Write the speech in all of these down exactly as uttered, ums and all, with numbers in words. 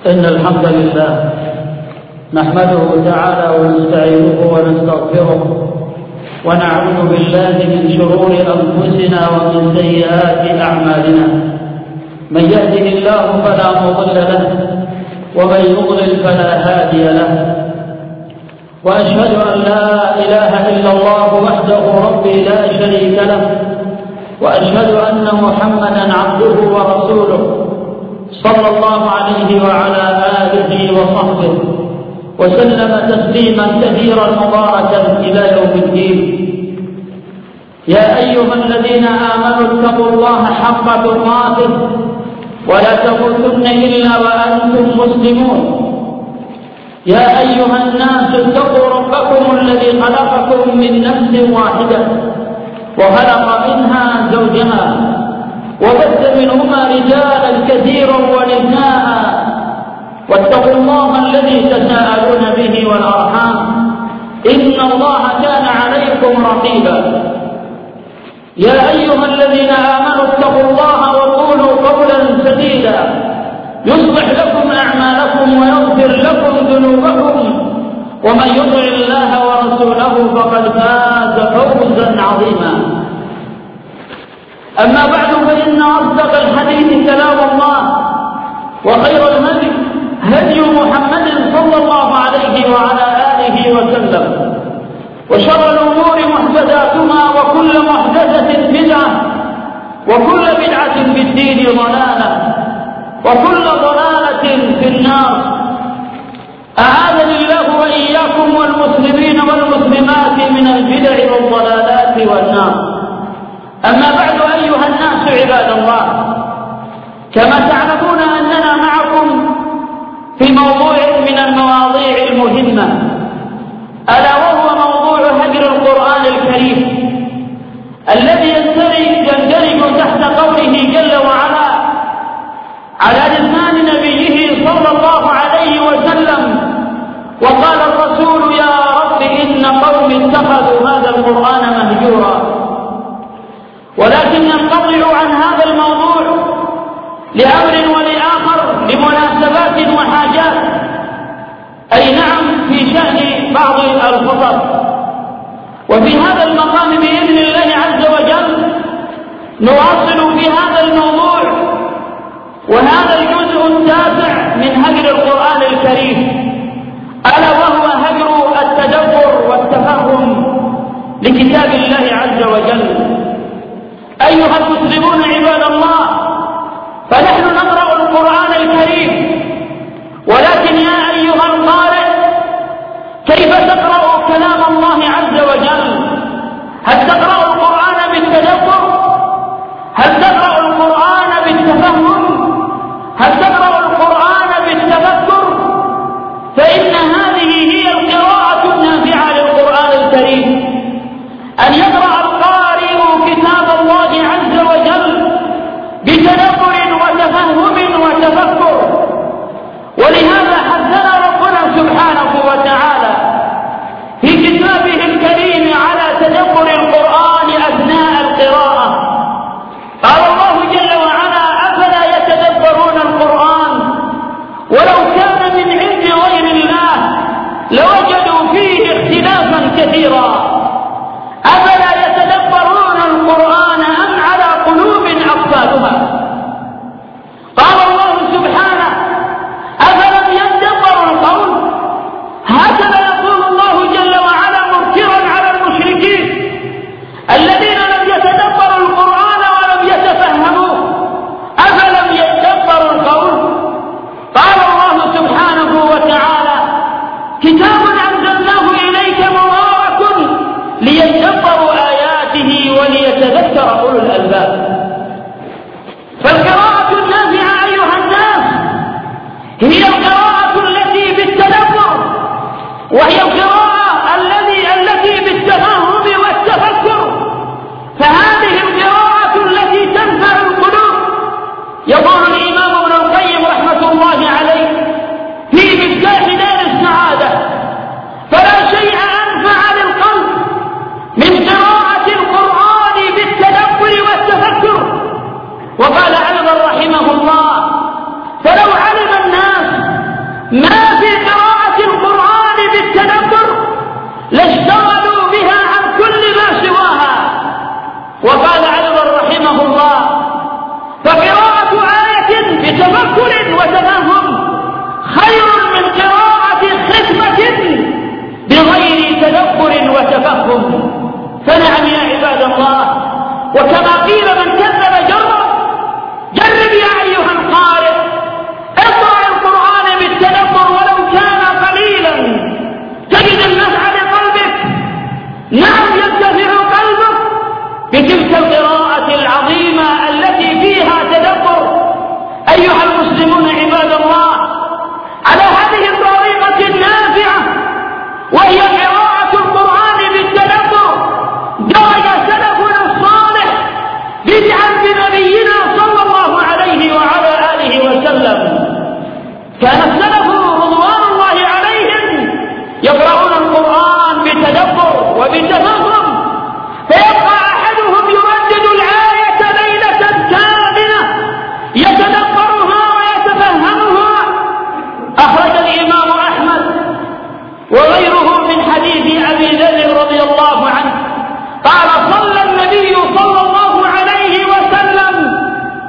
إن الحمد لله نحمده تعالى ونستعينه ونستغفره ونعوذ بالله من شرور أنفسنا ومن سيئات أعمالنا. من يهده الله فلا مضل له ومن يضلل فلا هادي له، وأشهد أن لا إله إلا الله وحده ربي لا شريك له، وأشهد أن محمدا عبده ورسوله صلى الله عليه وعلى آله وصحبه وسلم تسليما كثيرا مباركا إلى يوم الدين. يا أيها الذين آمنوا اتقوا الله حق تقاته ولا تموتن إلا وأنتم مسلمون. يا أيها الناس اتقوا ربكم الذي خلقكم من نفس واحدة وخلق منها زوجها وبث منهما رجالا كثيرا ونساء، واتقوا الله الذي تساءلون به والأرحام إن الله كان عليكم رقيبا. يا أيها الذين آمنوا اتقوا الله وقولوا قولا سديدا يصلح لكم أعمالكم ويغفر لكم ذنوبكم، ومن يطع الله ورسوله فقد فاز فوزا عظيما. أما بعد، فإن أصدق الحديث كلام الله، وخير الهدي هدي محمد صلى الله عليه وعلى آله وسلم، وشر الأمور محدثاتها وكل محدثة بدعة وكل بدعة في الدين ضلالة وكل ضلالة في النار. أعاذني الله وإياكم والمسلمين والمسلمات من البدع والضلالات والنار. أما بعد، أيها الناس عباد الله، كما تعلمون أننا معكم في موضوع من المواضيع المهمة، ألا وهو موضوع هجر القرآن الكريم الذي يندرج تحت قوله جل وعلا على لسان نبيه صلى الله عليه وسلم: وقال الرسول يا رب إن قوم اتخذوا هذا القرآن مهجورا. ولكن ننقطع عن هذا الموضوع لأمر ولآخر، لمناسبات وحاجات، أي نعم في شأن بعض الخطب. وفي هذا المقام بإذن الله عز وجل نواصل في هذا الموضوع وهذا الجزء التاسع من هجر القرآن الكريم، ألا وهو هجر التدبر والتفهم لكتاب الله عز وجل. أيها المسلمون عباد الله، فنحن نقرأ القرآن الكريم، ولكن يا أيها القارئ، كيف تقرأ كلام الله عز وجل؟ هل تقرأ القرآن بالتدبر؟ هل تقرأ القرآن بالتفهم؟ هل تقرأ القرآن بالتفكر؟ فإن هذه هي القراءة النافعة للقرآن الكريم، أن يقرأ القارئ كتاب الله عز وجل بتدبر وتفهم وتفكر. ولهذا حثنا ربنا سبحانه وتعالى في كتابه الكريم على تدبر القرآن أثناء القراءة. قال الله جل وعلا: أفلا يتدبرون القرآن ولو كان من عند غير الله لوجدوا فيه اختلافا كثيرا. أفلا يتدبرون القرآن أم على قلوب أقفالها؟ قال الله سبحانه: أفلم يدبروا القول؟ هكذا يقول الله جل وعلا منكرا على المشركين الذين لم يتدبروا القرآن ولم يتفهموه. أفلم يدبروا القول؟ قال الله سبحانه وتعالى: كتاب أنزلناه إليك مبارك ليدبروا آياته وليتذكر أولو الألباب. فالقراءة النافعة أيها الناس هي القراءة التي بالتدبر، وهي القراءة التي التي بالتفهم والتفكر. فهذه القراءة التي تنفع القلوب. يقول الإمام ابن القيم رحمة الله عليه في مفتاح دار السعادة: فلا شيء أنفع للقلب من قراءة القرآن بالتدبر والتفكر. وقال أيضا رحمه الله: فلو علم الناس ما في قراءة القرآن بالتدبر لاشتغلوا بها عن كل ما سواها. وقال أيضا رحمه الله: فقراءة آية بتفكر وتفهم خير من قراءة ختمة بغير تدبر وتفهم. فنعم يا عباد الله، وكما قيل من كذب جرب. جرب يا أيها القارئ، اقرأ القرآن بالتدبر ولو كان قليلا، تجد النفع لقلبك. نعم ينتفع قلبك بتلك القراءة العظيمة التي فيها تدبر. أيها المسلمون عباد الله، على هذه الطريقة النافعة وهي قراءة القرآن بالتدبر درج سلفنا الصالح بدعا بنبينا صلى الله عليه وعلى آله وسلم. كان السلف رضوان الله عليهم يقرؤون القرآن بتدبر وبتفهم، فيبقى أحدهم يردد الآية ليلة كاملة يتدبرها ويتفهمها. أخرج الإمام أحمد وغيره من حديث أبي ذر رضي الله عنه قال: صلى النبي صلى الله عليه وسلم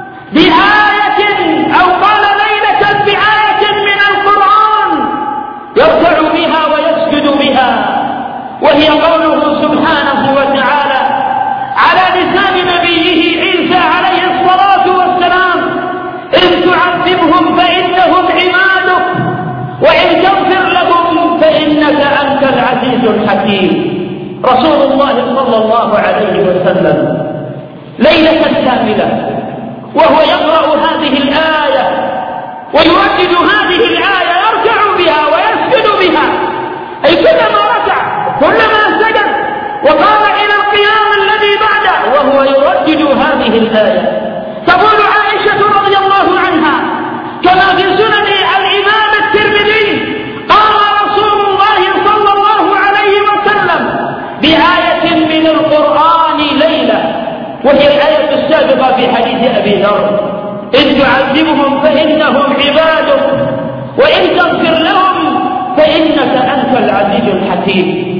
بآية أو قال ليلة بآية من القرآن يركع بها ويسجد بها، وهي قوله سبحانه وتعالى على لسان نبيه عيسى عليه الصلاة والسلام: إن تعذبهم فإنهم عبادك وإن تغفر لهم فإنك أنت العزيز الحكيم. رسول الله صلى الله عليه وسلم ليلة كاملة وهو يقرأ هذه الآية ويؤكد هذه الآية، يركع بها ويسجد بها، أي كلما ركع كلما سجد وقام إلى القيام الذي بعده وهو يردد هذه الآية. تقول عائشة رضي الله عنها كما في سنن الإمام الترمذي: قام رسول الله صلى الله عليه وسلم بآية من القرآن ليلة، وهي الآية السابقة في حديث أبي ذر: إن تعذبهم فإنهم عبادك وإن تغفر لهم فإنك أنت العزيز الحكيم.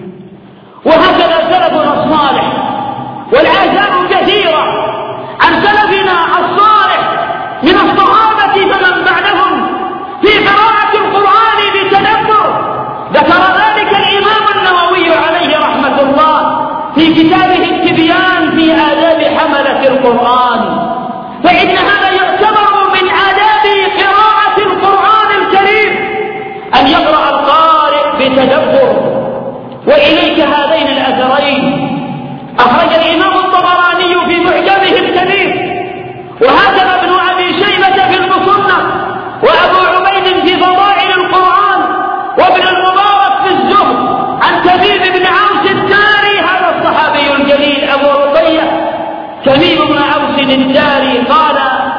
وهكذا سلفنا الصالح، والآثار كثيرة عن سلفنا الصالح من الصحابة فمن بعدهم في قراءة القرآن بتدبر. ذكر ذلك الإمام النووي عليه رحمة الله في كتابه التبيان في آداب حملة القرآن. فإن هذا يعتبر من آداب قراءة القرآن الكريم أن يقرأ القارئ بتدبر. وإليك هذين الأثرين أخرج الإمام الطبراني في معجمه الكبير، وهكذا ابن أبي شيبة في المصنف، وأبو عبيد في فضائل القرآن، وابن المبارك في الزهد عن تميم بن عوس الداري، هذا الصحابي الجليل أبو رقية تميم بن عوس الداري قال: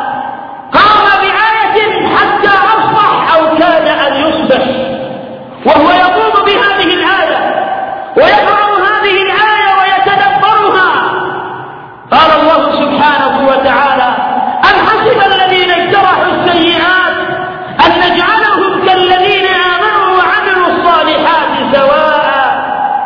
قام بآية حتى أصبح أو كاد أن يصبح وهو يقوم بهذه الآية ويقرأ هذه الآية ويتدبرها. قال الله سبحانه وتعالى: أم حسب الذين اجترحوا السيئات أن نجعلهم كالذين آمنوا وعملوا الصالحات سواء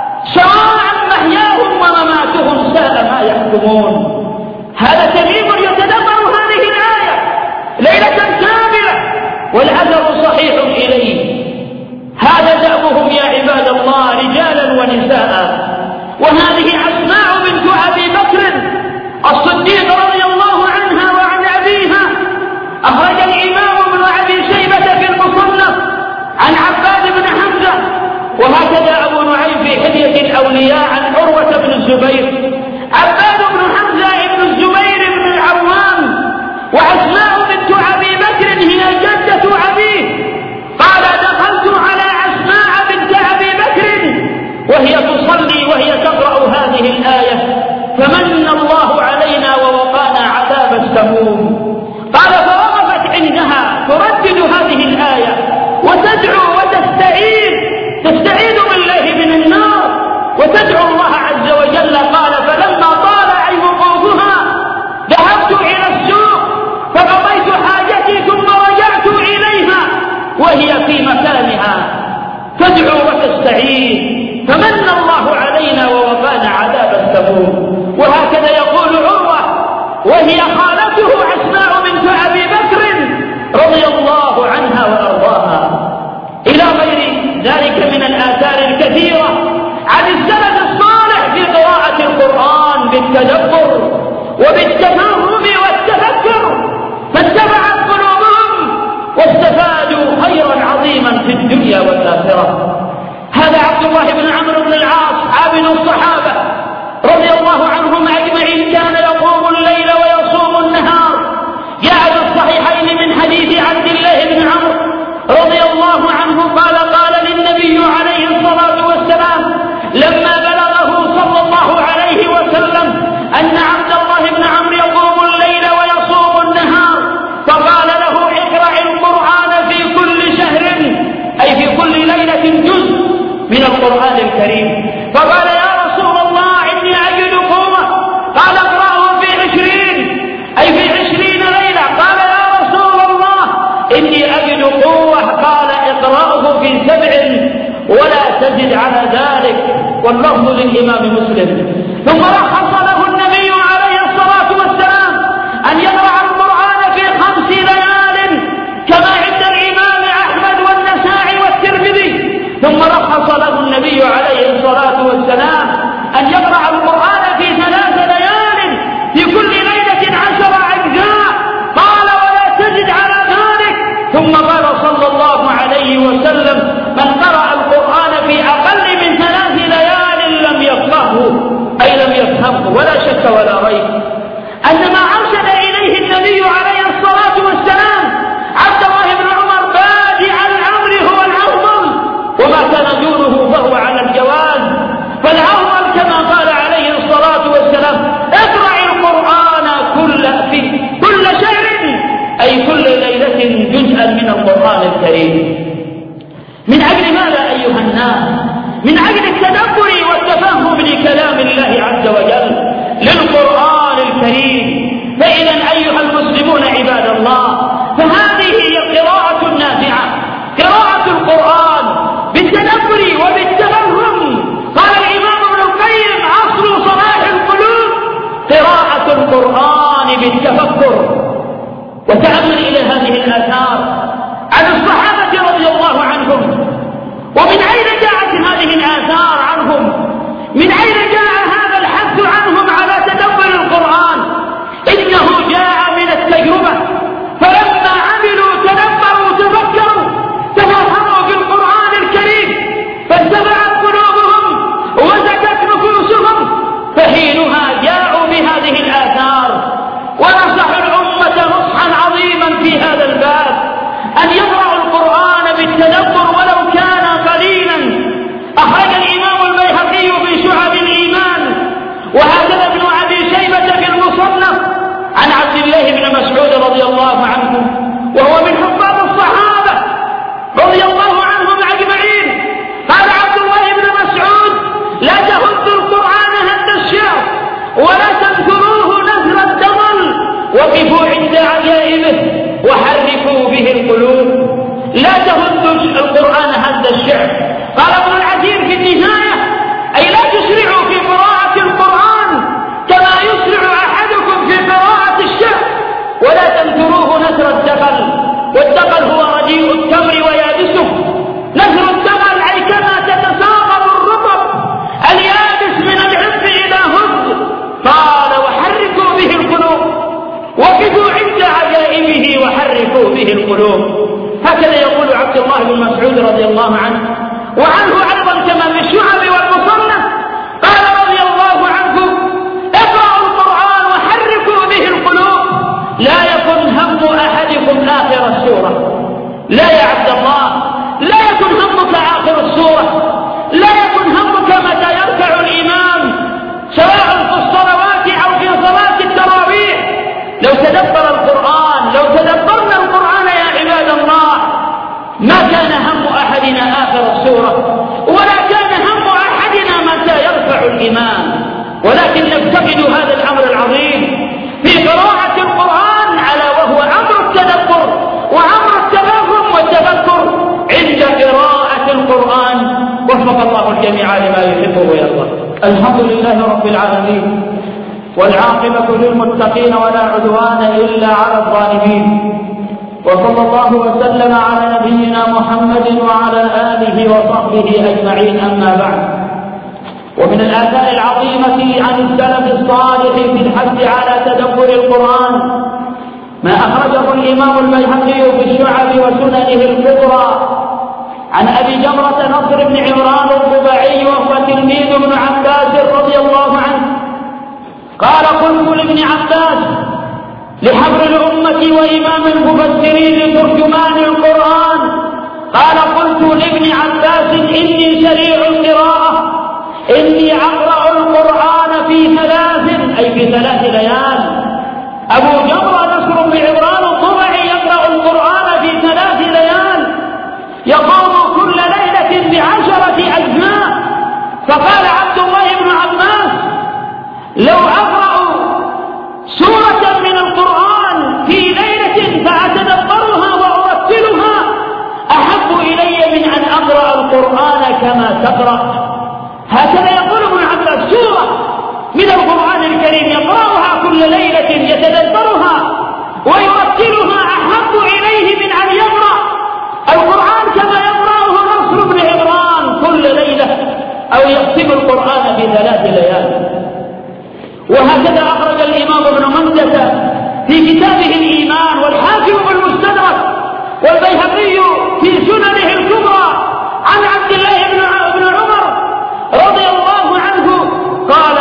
سواء محياهم ومماتهم ساء ما يحكمون. هذا تميم يتدبر هذه الآية ليلة كاملة والأثر صحيح إليه. هذا دأبهم يا عباد الله رجالا ونساء. وهذه أسماء بنت أبي بكر الصديق رضي الله عنها وعن أبيها. أخرج الإمام ابن أبي شيبة في المصنف عن عباد بن حمزة، وهكذا أبو نعيم في حلية الأولياء عن عروة بن الزبير. عباد بن حمزة بن الزبير بن العوام، وأسماء بنت أبي بكر هي جدة أبيه. قال: دخلت على أسماء بنت أبي بكر وهي تصلي وهي تقرأ هذه الآية: فمن الله علينا ووقانا عذاب السموم. قال: فوقفت عندها تردد هذه الآية وتدعو وتستعيذ تستعيذ بالله من النار وتدعو الله عز وجل. قال: فلما طال أي وقوفها ذهبت إلى السوق فقضيت حاجتي ثم رجعت إليها وهي في تدعو وتستعين فمن الله علينا ووقانا عذاب السموم. وهكذا يقول عروة وهي خالته أسماء بنت أبي بكر رضي الله عنها وأرضاها، إلى غير ذلك من الآثار الكثيرة عن السلف الصالح في قراءة القرآن بالتدبر وبالتفهم والتفكر، فاتبعت قلوبهم واستفادوا خيرا عظيما في الدنيا والآخرة. هذا عبد الله بن عمرو بن العاص عابد الصحابة رضي الله عنهم أجمعين كان يقوم الليل ويصوم النهار. جاء في الصحيحين من حديث عبد الله بن عمرو رضي الله عنه قال قال للنبي عليه الصلاة والسلام لما بلغه صلى الله عليه وسلم أن عبد الله بن عمرو يقوم الليل ويصوم النهار، فقال له اقرأ القرآن في كل شهر أي في كل ليلة جزء من القرآن الكريم. فقال يا رسول الله إني أجد قوة، قال اقرأه في عشرين أي في عشرين ليلة. قال يا رسول الله إني أجد قوة، قال اقرأه في سبع ولا تزد على ذلك، واللفظ للإمام مسلم. ثم رخص له النبي عليه الصلاة والسلام أن يقرأ القرآن في خمس ليال كما عند الإمام أحمد والنسائي والترمذي. ثم رخص له النبي عليه الصلاة والسلام أن يقرأ القرآن في ثلاث ليال في كل ليلة عشر أجزاء، قال ولا تزد على ذلك. ثم قال صلى الله عليه وسلم من قرأ القرآن في أقل من ثلاث ليال لم يفقهه أي لم يفهمه. ولا شك ولا ريب أن ما أرشد إليه النبي عليه الصلاة والسلام عبد الله بن عمر بادئ الأمر هو الأفضل، وما كان دونه فهو على الجواز. فالأفضل كما قال عليه الصلاة والسلام اقرأ القرآن كل في كل شهر أي كل ليلة جزءا من القرآن الكريم. من أجل ماذا أيها الناس؟ من أجل التدبر والتفهم لكلام الله عز وجل للقرآن الكريم. فإذا أيها المسلمون عباد الله، فهذه هي القراءة النافعة، قراءة القرآن بالتدبر وبالتفهم. قال الإمام ابن القيم أصل صلاح القلوب قراءة القرآن بالتفكر. وتأمل إلى هذه الآثار عن الصحابة رضي الله عنهم، ومن أين جاءت هذه الآثار عنهم؟ من أين جاء هذا الحث عنهم على تدبر القرآن؟ إنه جاء من التجربة، فلما عملوا تدبروا تفكروا تفهموا بالقرآن الكريم فاتبعت قلوبهم وزكت نفوسهم، فحينها جاءوا بهذه الآثار. ونصح الأمة نصحا عظيما في هذا الباب أن يقرأوا القرآن بالتدبر ولو كان قليلا. أخرج الإمام البيهقي في شعب الإيمان، وهكذا ابن أبي شيبة في المصنف عن عبد الله بن مسعود رضي الله عنه، وهو من حفاظ الصحابة رضي الله عنهم أجمعين. قال عبد الله بن مسعود لا تهدوا القرآن هد الشعر ولا تنثروه نثر الدمل، وقفوا عند عجائبه وحركوا به القلوب. لا تهدوا القرآن هد الشعر. قال ابن العثير في النهاية أي لا تسرعوا في قراءة القرآن كما يسرع أحدكم في قراءة الشعر، ولا تنثروه نثر الدقل، والدقل هو رديء التمر ويابسه. نثر الدقل أي كما تتساقط الرطب اليابس من العز إلى هز. قال وحركوا به القلوب، وقفوا عند عجائبه وحركوا به القلوب. هكذا يقول عبد الله بن مسعود رضي الله عنه. وعنه أيضا كما في الشعب والمصنف قال رضي الله عنه اقرأوا القرآن وحركوا به القلوب، لا يكن هم أحدكم آخر السورة. لا يا عبد الله، لا يكن همك آخر السورة، لا يكن همك متى يركع الإمام سواء في الصلوات أو في صلاة التراويح. لو تدبر القرآن، لو تدبرنا القرآن يا عباد الله، ما كان هم أحدنا آخر السورة، ولا كان هم أحدنا متى يرفع الإمام. ولكن نفتقد هذا الأمر العظيم في قراءة القرآن، على وهو أمر التدبر وأمر التفهم والتفكر عند قراءة القرآن وفق الله الجميع لما يحبه ويرضى. الحمد لله رب العالمين، والعاقبة للمتقين ولا عدوان إلا على الظالمين، وصلى الله وسلم على نبينا محمد وعلى آله وصحبه أجمعين. أما بعد، ومن الآثار العظيمة عن السلف الصالح في الحث على تدبر القرآن ما أخرجه الإمام البيهقي في الشعب وسننه الكبرى عن أبي جمرة نصر بن عمران الضبعي وهو تلميذ ابن عباس رضي الله عنه قال: قلت لابن عباس لحبر الأمة وإمام المفسرين ترجمان القرآن، قال: قلت لابن عباس إني سريع القراءة، إني أقرأ القرآن في ثلاث، أي في ثلاث ليال. أبو جمرة نصر بن عمران الضبعي يقرأ القرآن في ثلاث ليال، يقوم كل ليلة بعشرة أجزاء. فقال عبد الله بن عباس: لو أقرأ سورة من القرآن في ليلة فأتدبرها وأرتلها أحب إلي من أن أقرأ القرآن كما تقرأ. هكذا يقول ابن عباس: سورة من القرآن الكريم يقرأها كل ليلة يتدبرها ويرتلها أحب إليه من أن يقرأ القرآن كما يقرأه نصر بن عمران كل ليلة، أو يختم القرآن في ثلاث ليال. وهكذا أخرج الإمام ابن مندة في كتابه الإيمان، والحاكم بالمستدرك، والبيهقي في سننه الكبرى عن عبد الله بن عمر رضي الله عنه قال: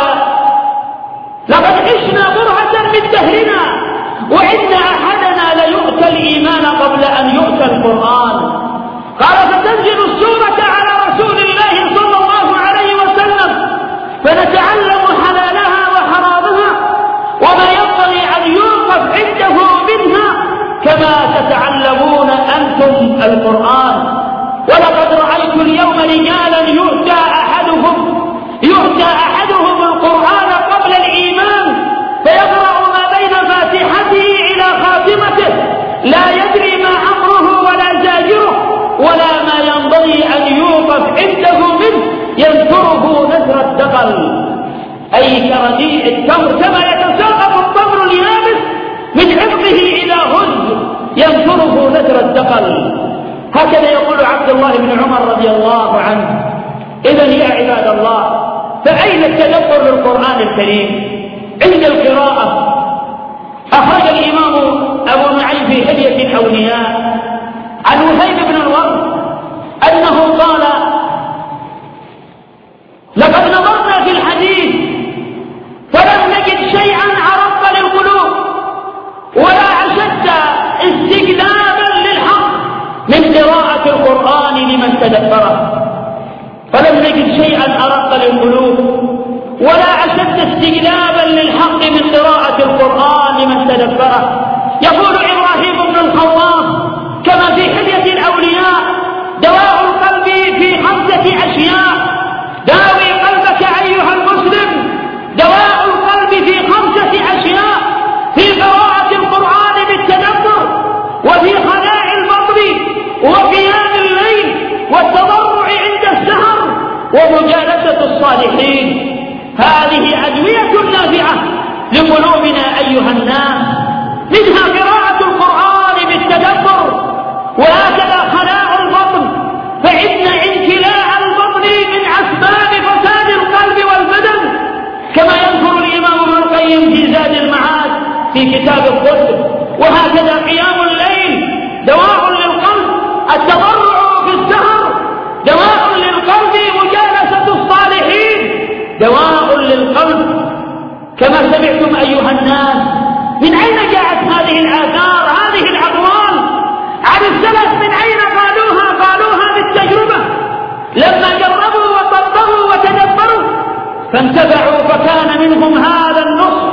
لقد عشنا برهة من دهرنا، وإن أحدنا ليؤتى الإيمان قبل أن يؤتى القرآن. قال: فتنزل السورة على رسول الله صلى الله عليه وسلم فنتعلم حلالها وحرامها وما ينبغي أن يوقف عنده منها كما تتعلمون أنتم القرآن. ولقد رأيت اليوم رجالا يؤتى أحدهم يؤتى أحدهم القرآن قبل الإيمان فيقرأ ما بين فاتحته إلى خاتمته، لا يدري ما أمره ولا زاجره ولا ما ينبغي أن يوقف عنده منه، ينثره نثر الدقل، أي كرديء التمر، كما يتساقط التمر اليابس من حفظه إلى هز، ينثره نثر الدقل. هكذا يقول عبد الله بن عمر رضي الله عنه. إذن يا عباد الله، فأين التدبر للقرآن الكريم عند القراءة؟ أخرج الإمام أبو نعيم في حلية الأولياء عن وهيب بن الورد أنه قال: لقد نظرنا في الحديث فلم نجد شيئا عرض للقلوب ولا أشد استجلابا للحق من قراءة القرآن لمن تدبره. فلم نجد شيئا أرق للقلوب ولا أشد استجلابا للحق من قراءة القرآن لمن تدبره. يقول إبراهيم بن الخواص كما في حلية الأولياء: دواء القلب في خمسة أشياء، داوي قلبك أيها المسلم، دواء القلب في خمسة أشياء: في قراءة القرآن بالتدبر، وفي خلاء البطن، وقيام الليل، والتضرع عند السهر، ومجالسة الصالحين. هذه أدوية نافعة لقلوبنا أيها الناس، منها قراءة القرآن بالتدبر، وهكذا خلاء البطن، فإن امتلاء البطن من أسباب فساد القلب والبدن، كما يذكر الإمام ابن القيم في زاد المعاد في كتاب القدس. وهكذا قيام الليل دواء للقلب، التضرع في السهر دواء للقلب، مجالسة الصالحين دواء للقلب. كما سمعتم أيها الناس، من أين جاءت هذه الآثار، هذه الأقوال عن السلف؟ من أين قالوها؟ قالوها بالتجربة، لما جربوا وطبقوا وتدبروا فانتفعوا، فكان منهم هذا النصر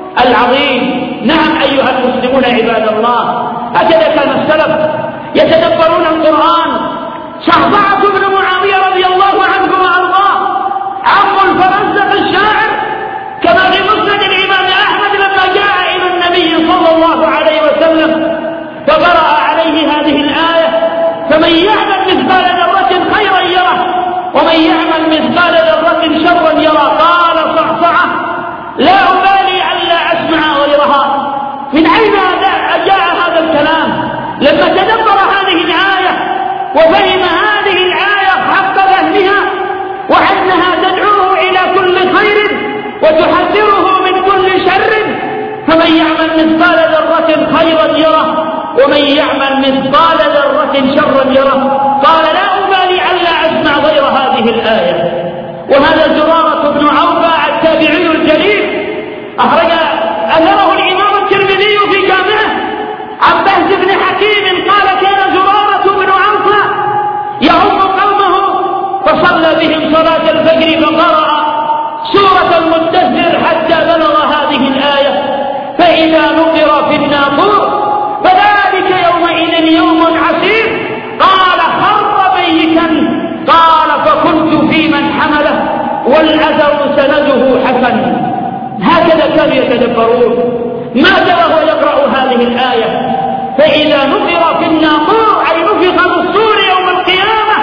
العظيم. نعم أيها المسلمون عباد الله، هكذا كان السلف يتدبرون القرآن. شعبعة بن معاوية رضي الله عنه وأرضاه عم الفرزدق الشاعر، كما في مسند الإمام أحمد لما جاء إلى النبي صلى الله عليه وسلم فقرأ عليه هذه الآية: فمن يعمل مثقال ذرة خيرا يره ومن يعمل مثقال ذرة شرا يرى. قال صعصعة لا أبالي ألا أسمع غيرها. من أين جاء هذا الكلام؟ لما تدبر هذه الآية وفهم هذه الآية حق فهمها، وأنها تدعوه إلى كل خير وتحذره من كل شر. فمن يعمل مثقال ذرة خيرا يره ومن يعمل مثقال ذرة شرا يره. قال لا أبالي ألا أسمع غير هذه الآية. وهذا زرارة بن عوفة التابعي الجليل أخرج أثره الإمام الترمذي في جامعه عن بهز بن حكيم قال كان زرارة بن عوفة يعم قومه فصلى بهم صلاة الفجر فقرأ سورة المدثر حتى بلغ هذه الآية فإذا نقر في الناقور فذلك يومئذ يوم عسير. قال خر ميتا. قال فكنت في من حمله والأثر سنده حسن. هكذا كانوا يتدبرون. ماذا وهو يقرأ هذه الآية فإذا نقر في الناقور أي نفخ بالصور يوم القيامة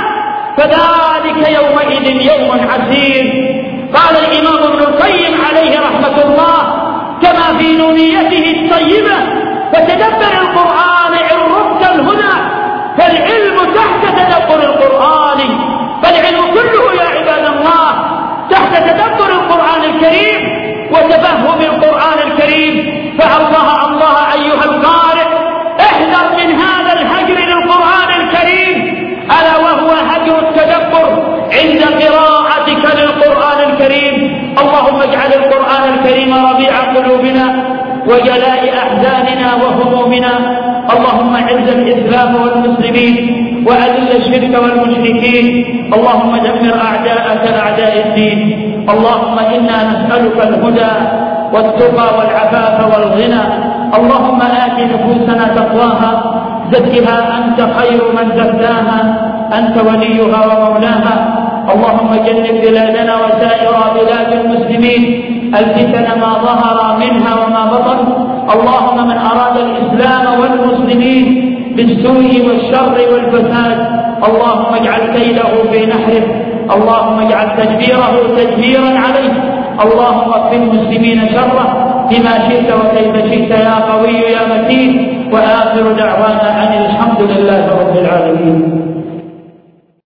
فذلك يومئذ يوم عسير. قال الإمام ابن القيم عليه رحمة الله كما في نونيته الطيبة فتدبر القرآن إن ربت الهدى فالعلم تحت تدبر القرآن. فالعلم كله يا عباد الله تحت تدبر القرآن الكريم وتفهم القرآن الكريم. فالله الله أيها القارئ احذر من هذا الهجر للقرآن الكريم ألا وهو هجر التدبر عند قراءتك للقرآن الكريم. اللهم اجعل القرآن الكريم ربيع قلوبنا وجلاء أحزاننا وهمومنا. اللهم اعز الإسلام والمسلمين وأذل الشرك والمشركين. اللهم دمر أعداءك أعداء الدين. اللهم إنا نسألك الهدى والتقى والعفاف والغنى. اللهم آت نفوسنا تقواها زكها أنت خير من زكاها أنت وليها ومولاها. اللهم جنب بلادنا وسائر بلاد المسلمين الفتن ما ظهر منها وما بطن. اللهم من أراد الإسلام والمسلمين بالسوء والشر والفساد اللهم اجعل كيده في نحره. اللهم اجعل تدبيره تدميرا عليه. اللهم اكفِ المسلمين شره بما شئت وكيف شئت يا قوي يا متين. وآخر دعوانا أن الحمد لله رب العالمين.